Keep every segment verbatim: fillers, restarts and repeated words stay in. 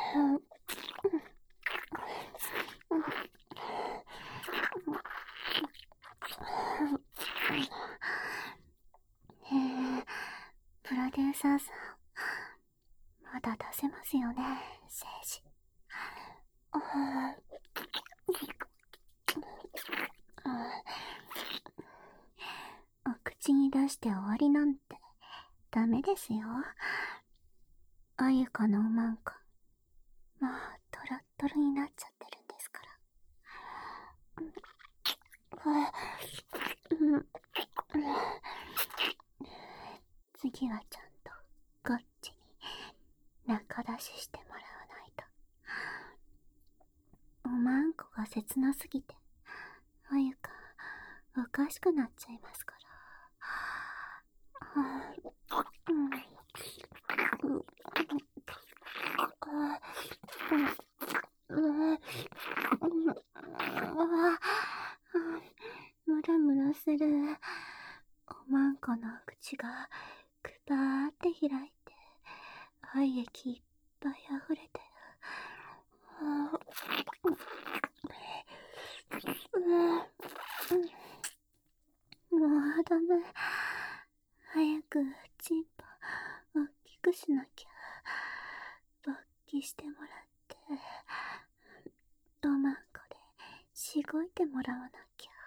えー、プロデューサーさん、まだ出せますよね、精子。お口に出して終わりなんてダメですよ。あゆかのおまんこ、もうトロットロになっちゃってるんですから。次はちゃんとこっちに中出ししてもらわないと。おまんこが切なすぎてあゆかおかしくなっちゃいますから。ムラムラする。おまんこの口がくばーって開いて愛液いっぱい溢れてる。もうダメ。早くチンポ大きくしなきゃ。勃起してもらっておまんこでしごいてもらわなきゃ。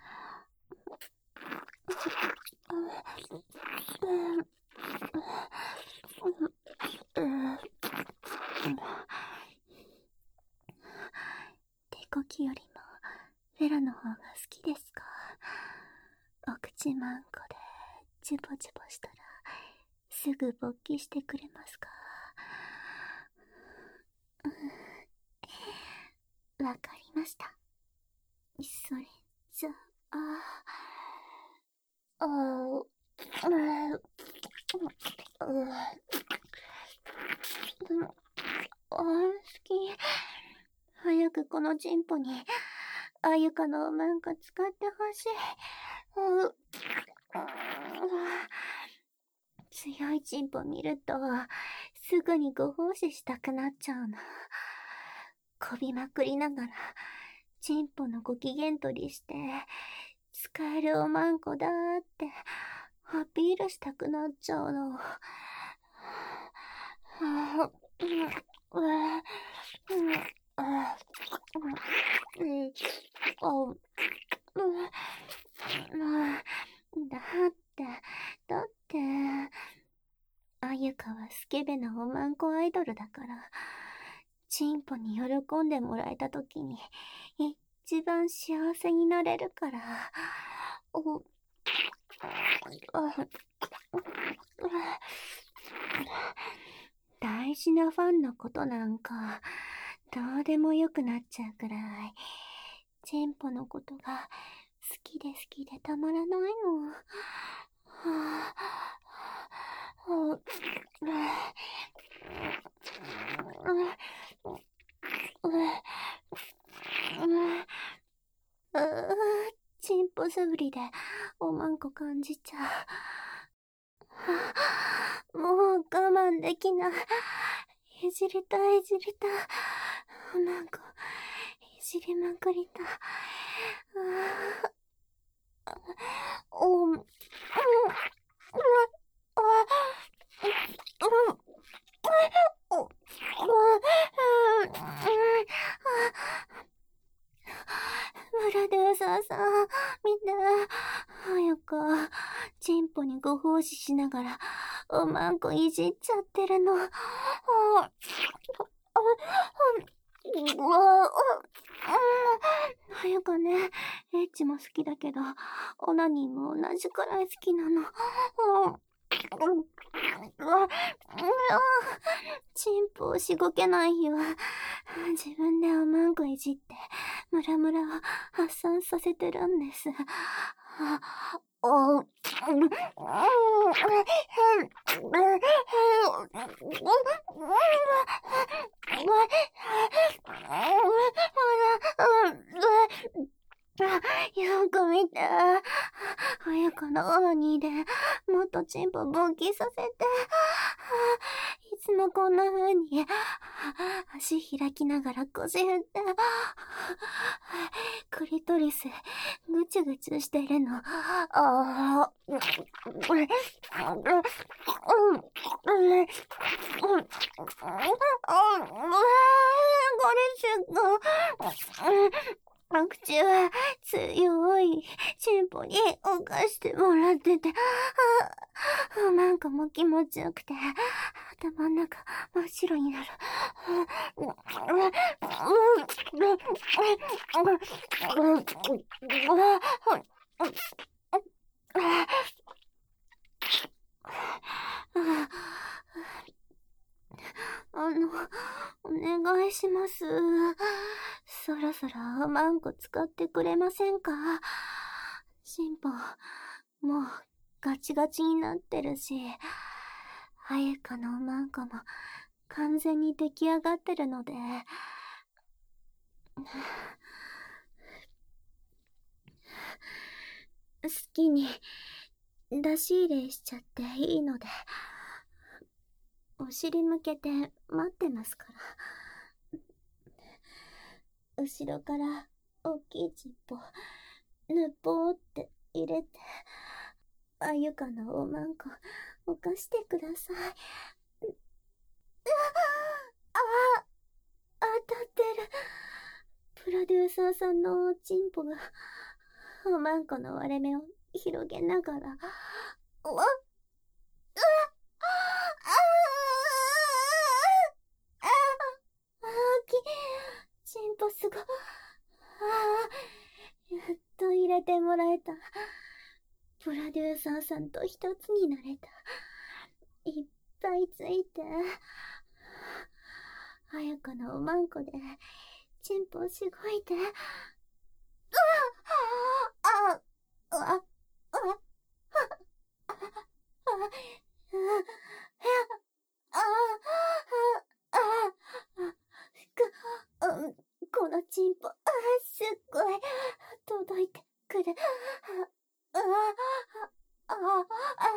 手こきよりもフェラの方が好きですか？お口まんこでチュポチュポしたらすぐ勃起してくれますか？わかりました。それじゃあ、ああ、ああ、好き。早くこのチンポにあゆかのおまんこ使ってほしい。強いチンポ見るとすぐにご奉仕したくなっちゃうの。こびまくりながらチンポのご機嫌取りして使えるおまんこだーってアピールしたくなっちゃうの。だってだってあゆかはスケベなおまんこアイドルだから、チンポに喜んでもらえたときに一番幸せになれるから。お大事なファンのことなんかどうでもよくなっちゃうくらいチンポのことが好きで好きでたまらないの。はぁ、はぁ、チンポ素振りでおまんこ感じちゃう。もう我慢できない。いじりたいいじりたい。おまんこいじりまくりたい。おうんプロデューサーさん、見て。はやか、チンポにご奉仕しながら、おまんこいじっちゃってるの。はやかね、エッチも好きだけど、オナニーも同じくらい好きなの。チンポをしごけない日は、自分でおまんこいじって、ムラムラを発散させてるんです。およく見て。早くのオナニーでもっとチンポ勃起させて。いつもこんな風に足開きながら腰振って、クリトリス、ぐちゅぐちゅしてるの。ああ、これ、口は強いチンポに犯してもらってて、あなんかも気持ちよくて、頭の中真っ白になる。あの、お願いします。そろそろマンコ使ってくれませんか？シンポ、もうガチガチになってるし、あゆかのマンコも完全に出来上がってるので、好きに出し入れしちゃっていいので、お尻向けて待ってますから。後ろから大きいチンポ、ぬっぽーって入れて、あゆかのおまんこ、おかしてください。うああ、当たってる。プロデューサーさんのチンポが、おまんこの割れ目を広げながら、うわっ、うわっ、ああ、大きい。チンポすごい。ああ、やっと入れてもらえた。プロデューサーさんと一つになれた。いっぱいついて。あやかのおまんこで、チンポしごいて。うわっ、ああ、あ、あ、あ、あ、あ、あ、あ、このチンポ、すっごい、届いてくる。あ、あ、あ、あ、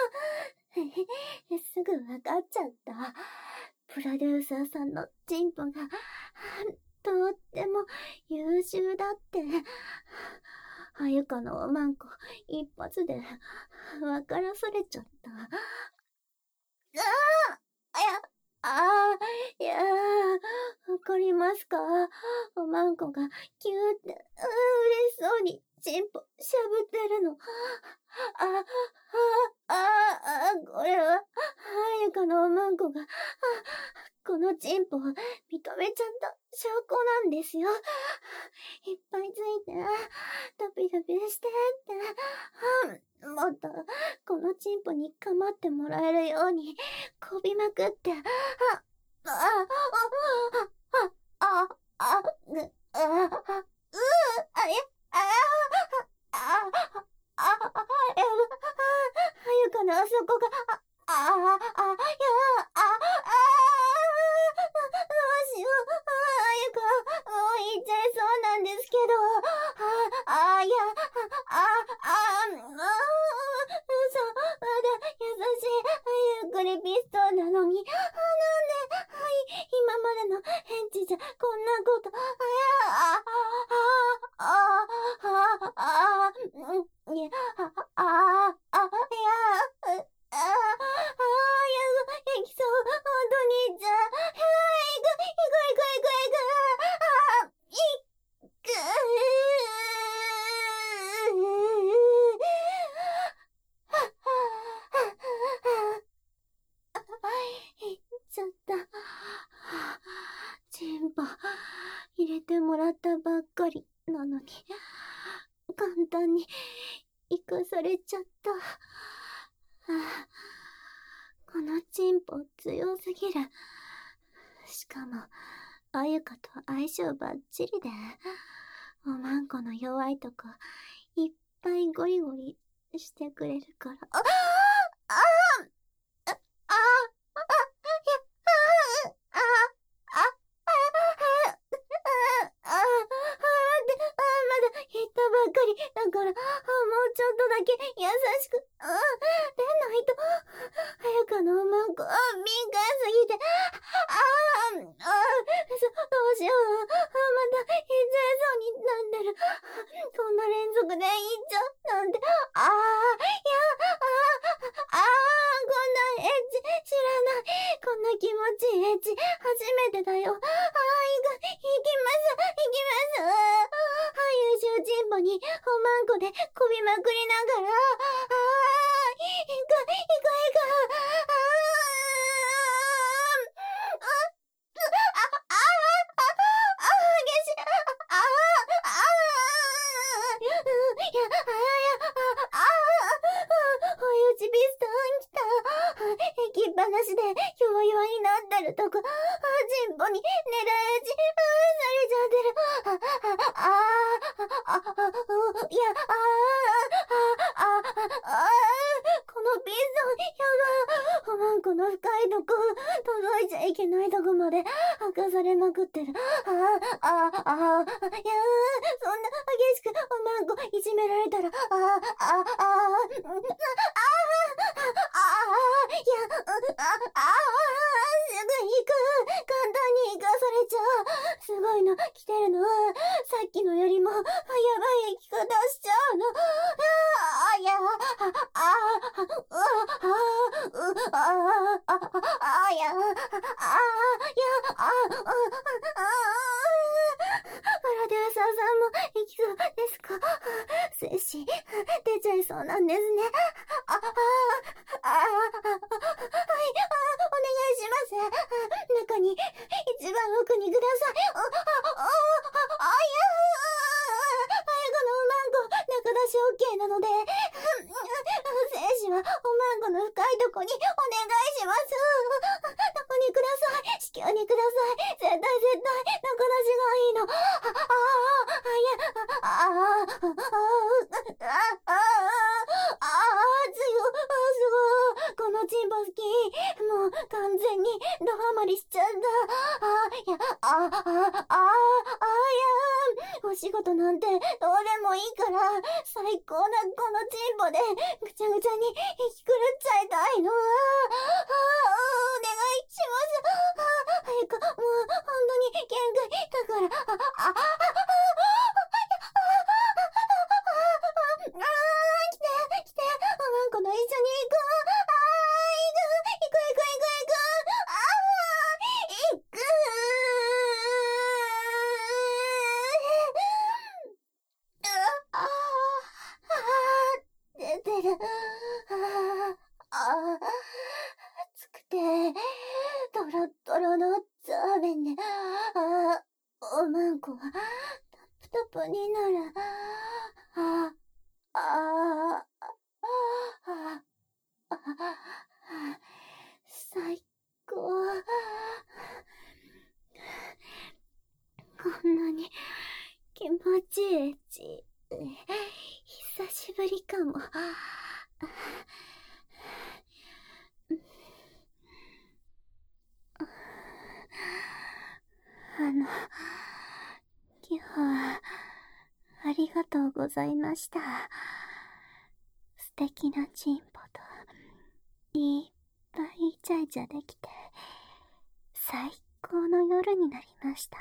すぐわかっちゃった。プロデューサーさんのチンポが、とっても優秀だって。あゆかのおまんこ、一発で、わからされちゃった。ああ、いや、ああ、いやー、わかりますか？おまんこが、キューって、うー、嬉しそうに、チンポ、しゃぶってるの。あ、あ、あ、あ、あ、これは、あゆかのおまんこが、あ、このチンポを認めちゃった証拠なんですよ。いっぱいついて、ドピドピしてって、もっと、このチンポに構ってもらえるように、こびまくって、あ、あ、あ、あ、あ、あ、あ、ぐ、あ、あ、う、あ、や、あ、あ、あ、あ、あ、あ、や、あゆかのあそこが、あ、あ、あ、や、あ、あ、どうしよう、あゆか、もう言っちゃいそうなんですけど、あ、あ、や、あ、あ、あ、嘘、まだ優しい、ゆっくりピストンなのに、なんで、はい、今までの返事じゃこんなこと、あ、あ、あ、あ、あ、あ、うん、いや、あ、あ、あ、いや、あ、あ、あ、や、やきそう、ほんとにじゃ、はい、いく、いく、いく、いく、いく、あ、いく、いっちゃった。チンポ、入れてもらったばっかりなのに、簡単に生かされちゃった。このチンポ強すぎる。しかも、あゆかと相性バッチリで、おまんこの弱いとこ、いっぱいゴリゴリしてくれるから。あああああああああああで、あまだ言ったばっかりだから、もうちょっとだけ優しく、あでないと、はやかのおまんこ、敏感すぎて、ああエッチ、初めてだよ。あー、行く、行きます、行きます。あー、優秀チンポに、おまんこでこびまくりながら、あー、行く、行く、行く、あー、あ、あ、あ、あ、あ、激しい、あ、あ、あ、いや、あや、あ、あ、追い打ちピストン来た。行きっぱなしで弱々になってるとこ、チンポに狙い撃ちされちゃってる。あ、あ、あ、あ、あ、いや、あ、あ、あ、あ、このピストン、やば。おまんこの深いとこ、届いちゃいけないとこまで明かされまくってる。あ、あ、あ、あ、いや、そんな激しくおまんこいじめられたら、あ、あ、あ、あ、あ、あ、いや、あ、あ、すぐ行く。簡単に行かされちゃう。すごいの、来てるの。さっきのよりも、やばい生き方しちゃうの。あ、いや、あ、あ、あ、あ、あ、あ、あ、いや、あ、いや、あ、あ、プロデューサーさんも行きそうですか？精子、出ちゃいそうなんですね。あ、あ、あ、あ、はい、あ、お願いします。中に、一番奥にください。あ、あ、あ、あ、あ、いや、最後のおまんこ、中出し OK なので、精子はおまんこの深いとこにお願いします。そこにください。子宮にください。絶対絶対、中出しがいいの。あ、あ、あ、いや、あ、あ、あ、あ、あ、あ、あ、強、すごい。このチンポ好き。もう完全にドハマりしちゃった。あ、いや、あ、あ、あ、あ、いや、お仕事なんてどうでもいいから、最高なこのチンポでぐちゃぐちゃにひき狂っちゃいたいの。あ、あ、お願いします。あ、早く、もう本当に限界だから、あ、あ、あ、あー、来て、来て、おまんこの一緒に行く。あー、行く、行く、行く、行く、行く、あー、行く。あー、あー、出てる。あー、あー、熱くて、ドロッドロのザーメンで、あー、おまんこは、タプタプになる。あー、ああ、ああ、最高。こんなに気持ちいいエッチ。久しぶりかも。あの、今日は、ありがとうございました。素敵なチンポと、いっぱいイチャイチャできて、最高の夜になりました。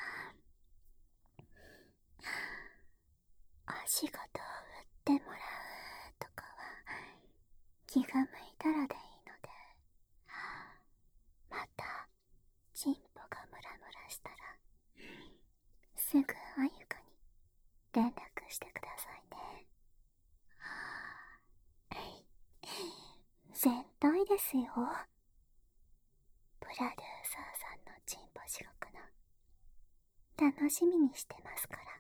お仕事を売ってもらうとかは、気が向いたらでいいので、また、チンポがムラムラしたら、すぐあゆかに連絡してくださいね。絶対ですよ。プロデューサーさんのチンポ仕事の楽しみにしてますから。